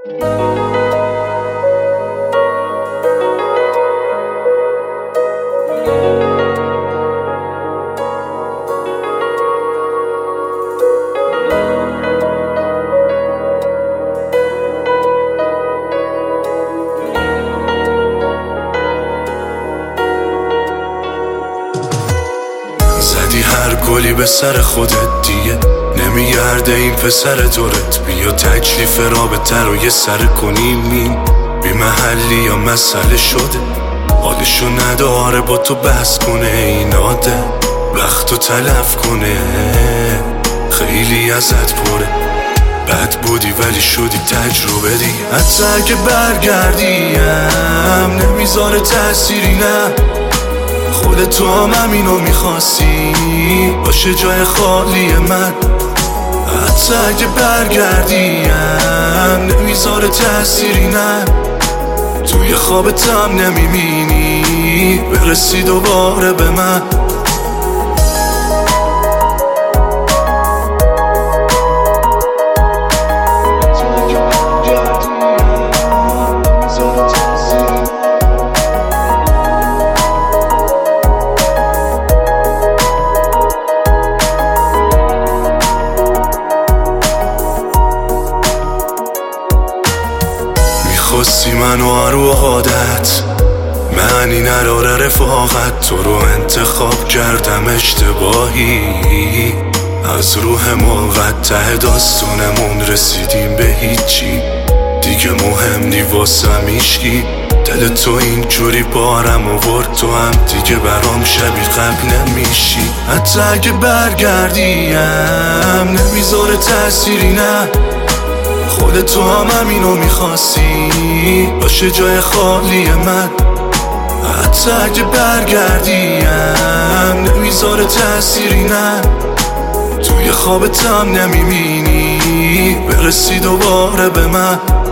زدی هر گلی به سر خودت دیگه نمیگرده این پسر دورت. بیا تکلیف رابطه رو یه سر کنیم، این بی محلی یا مسئله شده. حالشو نداره با تو بحث کنه، این آدم وقتو تلف کنه. خیلی ازت پره، بد بودی ولی شدی تجربه دیگه. حتی اگه برگردیم نمیذاره تأثیری، نه خودتو هم همینو میخواستی باشه جای خالی من. حتی اگه برگردیم نمیذاره تأثیری، نه توی خوابت هم نمیبینی برسی دوباره به من. خواستی منو رو عادت، معنی نداره رفاقت. تو رو انتخاب کردم اشتباهی، از روح موقت ته داستانمون رسیدیم به هیچی دیگه. مهم نی واسم هیچکی، دل تو اینجوری بارم آورد، تو هم دیگه برام شبیه قبل نمیشی. حتی اگه برگردیم نمیذاره تأثیری، نه خودتو هم همینو میخواستی باشه جای خالی من. حتی اگه برگردیم نمیذاره تأثیری، نه توی خوابت هم نمیبینی برسی دوباره به من.